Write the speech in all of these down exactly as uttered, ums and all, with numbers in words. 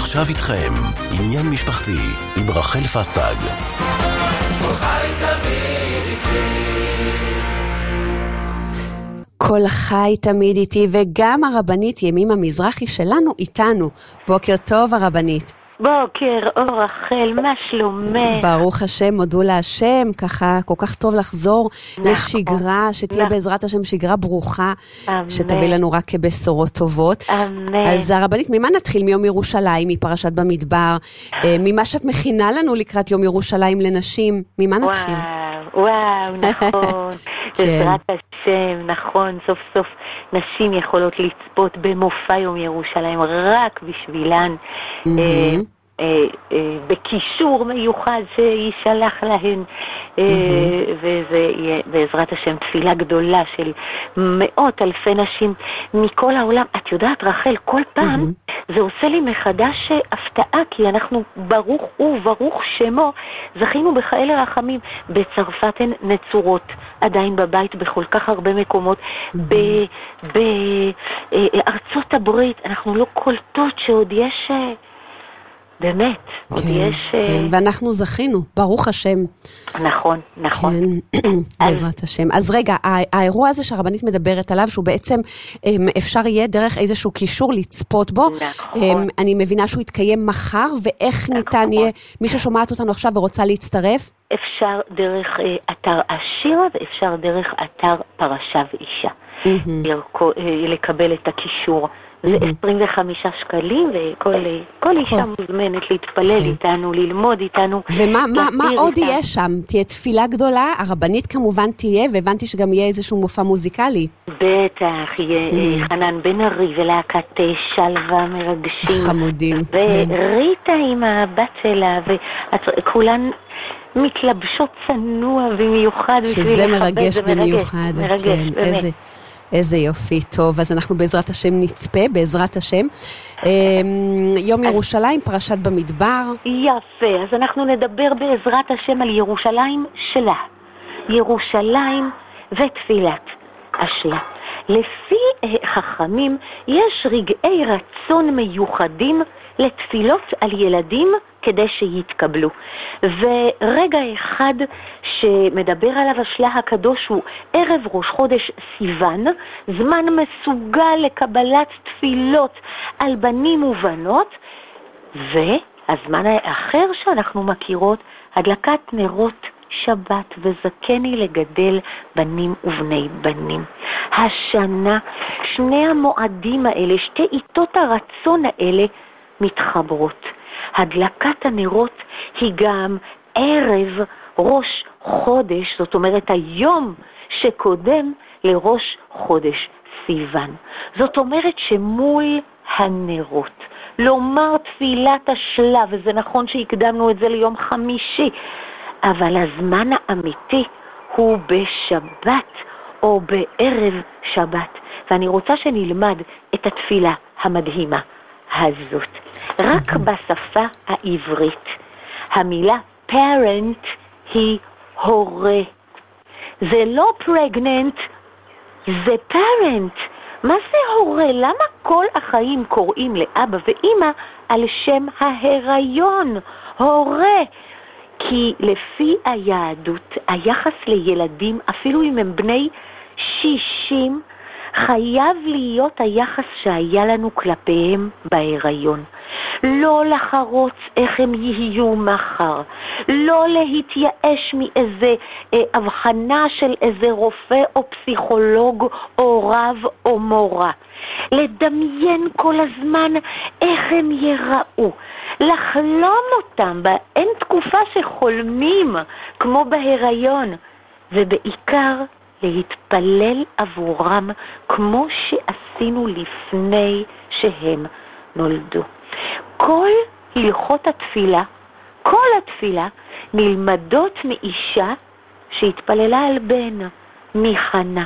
ועכשיו איתכם, עניין משפחתי עם רחל פסטג. כל חי תמיד איתי. כל חי תמיד איתי, וגם הרבנית ימימה מזרחי שלנו איתנו. בוקר טוב הרבנית. בוקר אור רחל, מה שלומך? ברוך השם, מודו להשם, ככה כל כך טוב לחזור נכון, לשגרה, שתהיה נכון. בעזרת השם שגרה ברוכה, אמן. שתביא לנו רק בשורות טובות. אמן. אז הרבנית, ממה נתחיל? מיום ירושלים, מפרשת במדבר, ממה שאת מכינה לנו לקראת יום ירושלים לנשים, ממה נתחיל? וואו, וואו, נכון. בעזרת השם, נכון, סוף סוף נשים יכולות לצפות במופע יום ירושלים רק בשבילן, בקישור מיוחד שישלח להן, וזה יהיה בעזרת השם תפילה גדולה של מאות אלפי נשים מכל העולם. את יודעת רחל, כל פעם זה עושה לי מחדש הפתעה, כי אנחנו ברוך הוא ברוך שמו זכינו בכאלה רחמים. בצרפת הן נצורות עדיין בבית בכל כך הרבה מקומות, בארצות הברית אנחנו לא קולטות שעוד יש, באמת, עוד יש... כן, ואנחנו זכינו, ברוך השם. נכון, נכון. כן, בעזרת השם. אז רגע, האירוע הזה שהרבנית מדברת עליו, שהוא בעצם אפשר יהיה דרך איזשהו קישור לצפות בו, נכון. אני מבינה שהוא יתקיים מחר, ואיך ניתן יהיה, מי ששומעת אותנו עכשיו ורוצה להצטרף? אפשר דרך אתר השיר, ואפשר דרך אתר פרשה ואישה. לקבל את הקישור. זה עשרים וחמישה שקלים, וכל אישה מוזמנת להתפלל איתנו, ללמוד איתנו. ומה עוד יהיה שם? תהיה תפילה גדולה, הרבנית כמובן תהיה, והבנתי שגם יהיה איזשהו מופע מוזיקלי. בטח, יהיה חנן בן ארי ולהקת שלווה מרגשים. חמודים. וריטה עם הבת שלה, וכולן מתלבשות צנוע במיוחד. שזה מרגש במיוחד. מרגש, באמת. איזה יופי, טוב, אז אנחנו בעזרת השם נצפה, בעזרת השם. יום ירושלים, פרשת במדבר. יפה, אז אנחנו נדבר בעזרת השם על ירושלים שלה. ירושלים ותפילת השלה. לפי חכמים, יש רגעי רצון מיוחדים לתפילות על ילדים כדי שיתקבלו. ורגע אחד שמדבר עליו השלה הקדוש הוא ערב ראש חודש סיוון, זמן מסוגל לקבלת תפילות על בנים ובנות, והזמן האחר שאנחנו מכירות, הדלקת נרות שבת וזכני לגדל בנים ובני בנים. השנה שני המועדים האלה, שתי עיתות הרצון האלה מתחברות. הדלקת הנרות היא גם ערב ראש חודש, זאת אומרת היום שקודם לראש חודש סיוון. זאת אומרת שמול הנרות לומר תפילת השלה, וזה נכון שהקדמנו את זה ליום חמישי, אבל הזמן האמיתי הוא בשבת או בערב שבת. ואני רוצה שנלמד את התפילה המדהימה הזאת. רק בשפה העברית המילה parent היא הורה. זה לא pregnant, זה parent. מה זה הורה? למה כל החיים קוראים לאבא ואמא על שם ההיריון? הורה. כי לפי היהדות היחס לילדים, אפילו אם הם בני שישים, חייב להיות היחס שהיה לנו כלפיהם בהיריון. לא לחרוץ איך הם יהיו מחר. לא להתייאש מאיזה אה, הבחנה של איזה רופא או פסיכולוג או רב או מורה. לדמיין כל הזמן איך הם יראו. לחלום אותם. אין תקופה שחולמים כמו בהיריון. ובעיקר להתפלל עבורם כמו שעשינו לפני שהם נולדו. כל הלכות התפילה, כל התפילה, נלמדות מאישה שהתפללה על בן, מחנה.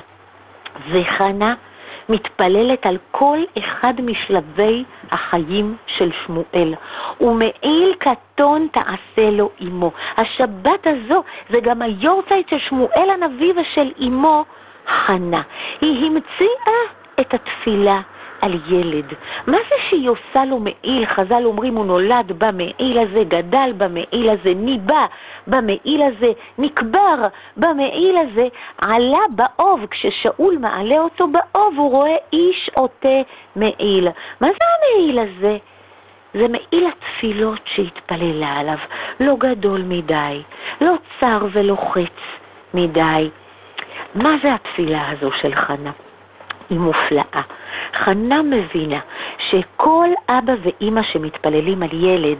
וחנה מתפללת על כל אחד משלבי החיים של שמואל. ומעיל קטון תעשה לו אמו. השבת הזו זה גם היורצייט של שמואל הנביא ושל אמו חנה. היא המציאה את התפילה על ילד. מה זה שהיא עושה לו מעיל? חז"ל אומרים, הוא נולד במעיל הזה, גדל במעיל הזה, ניבא במעיל הזה, נקבר במעיל הזה, עלה באוב. כששאול מעלה אותו באוב, הוא רואה איש עוטה מעיל. מה זה המעיל הזה? זה מעיל התפילות שהתפללה עליו, לא גדול מדי, לא צר ולוחץ מדי. מה זה התפילה הזו של חנה? היא מופלאה. חנה מבינה שכל אבא ואמא שמתפללים על ילד,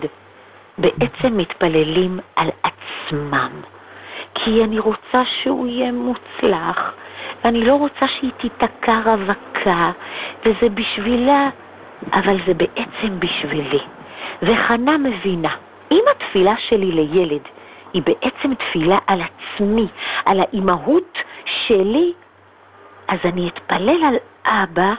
בעצם מתפללים על עצמם. כי אני רוצה שהוא יהיה מוצלח, ואני לא רוצה שהיא תיתקע רווקה, וזה בשבילה, אבל זה בעצם בשבילי. וחנה מבינה, אם התפילה שלי לילד היא בעצם תפילה על עצמי, על האימהות שלי, אז אני אתפלל על אבא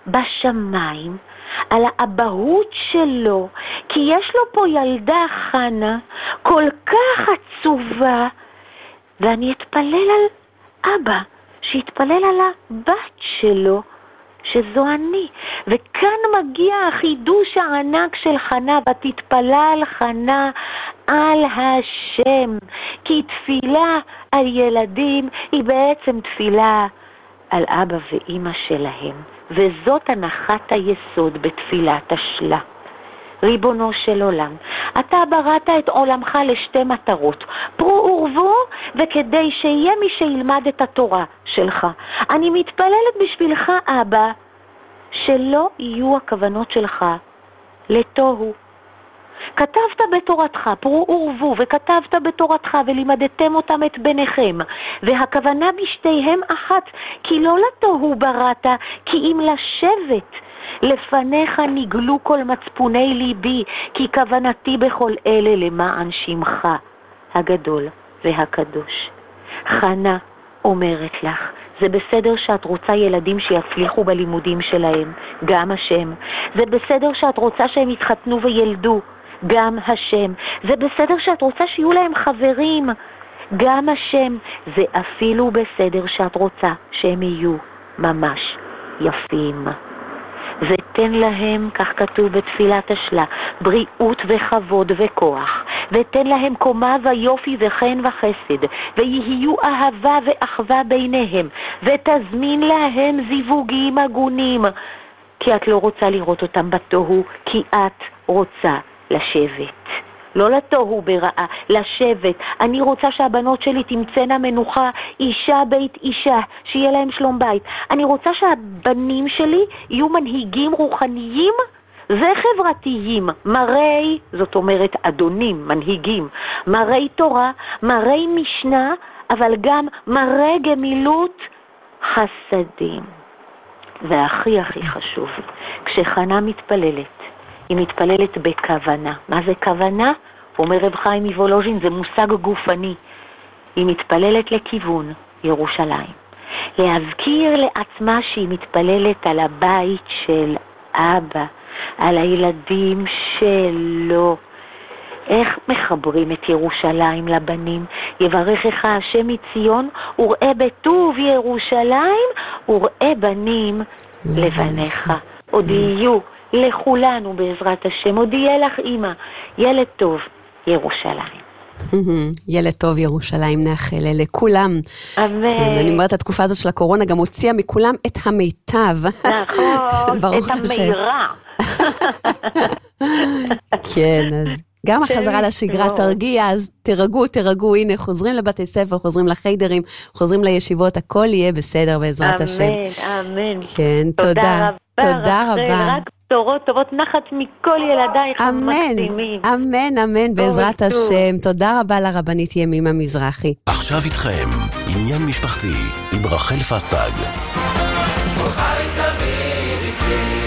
בשמיים, על האבהות שלו, כי יש לו פה ילדה חנה כל כך עצובה, ואני אתפלל על אבא שיתפלל על הבת שלו, שזו אני. וכאן מגיע החידוש הענק של חנה, ותתפלל חנה על השם, כי תפילה על ילדים היא בעצם תפילה על אבא ואמא שלהם, וזאת הנחת היסוד בתפילת השלה. ריבונו של עולם, אתה בראת את עולמך לשתי מטרות, פרו ורבו, וכדי שיהיה מי שילמד את התורה שלך. אני מתפללת בשבילך, אבא, שלא יהיו הכוונות שלך לתוהו. כתבת בתורתך, פרו ורבו, וכתבת בתורתך, ולימדתם אותם את בניכם, והכוונה בשתיהם אחת, כי לא לתוהו בראת, כי אם לשבת. לפניך נגלו כל מצפוני ליבי, כי כוונתי בכל אלה למען שמך הגדול והקדוש. חנה אומרת לך, זה בסדר שאת רוצה ילדים שיצליחו בלימודים שלהם, גם השם. זה בסדר שאת רוצה שהם יתחתנו וילדו, גם השם. זה בסדר שאת רוצה שיהיו להם חברים, גם השם. זה אפילו בסדר שאת רוצה שהם יהיו ממש יפים. ותן להם, כך כתוב בתפילת השלה, בריאות וכבוד וכוח, ותן להם קומה ויופי וחן וחסד, ויהיו אהבה ואחווה ביניהם, ותזמין להם זיווגים הגונים, כי את לא רוצה לראות אותם בתוהו, כי את רוצה לשבת. לא לתוהו ברעה, לשבת. אני רוצה שהבנות שלי תמצאנה מנוחה, אישה בית אישה, שיהיה להם שלום בית. אני רוצה שהבנים שלי יהיו מנהיגים רוחניים וחברתיים, מראי, זאת אומרת אדונים, מנהיגים, מראי תורה, מראי משנה, אבל גם מראי גמילות חסדים. והכי הכי חשוב, כשחנה מתפללת, היא מתפללת בכוונה. מה זה כוונה? אומר רב חיים מוולוז'ין, זה מושג גופני. היא מתפללת לכיוון ירושלים. להזכיר לעצמה שהיא מתפללת על הבית של אבא, על הילדים שלו. איך מחברים את ירושלים לבנים? יברכך השם מציון, וראה בטוב ירושלים, וראה בנים לבניך. עוד יהיו לכולנו בעזרת השם, עוד יהיה לך אמא, ילד טוב ירושלים. ילד טוב ירושלים נאחל לכולם. אמן. כן, אני אומרת, התקופה הזאת של הקורונה גם הוציאה מכולם את המיטב. נכון, את המהירה. כן, אז גם החזרה לשגרה תרגיע, אז תרגעו, תרגעו, הנה, חוזרים לבתי ספר, חוזרים לחיידרים, חוזרים לישיבות, הכל יהיה בסדר בעזרת השם. אמן, אמן. כן, תודה. תודה רבה. רק בשורות טובות, נחת מכל ילדייך המקסימים. אמן, אמן, בעזרת השם. תודה רבה לרבנית ימימה מזרחי. עכשיו איתכם, עניין משפחתי, עם רחל פסטג. חי תמיד איתי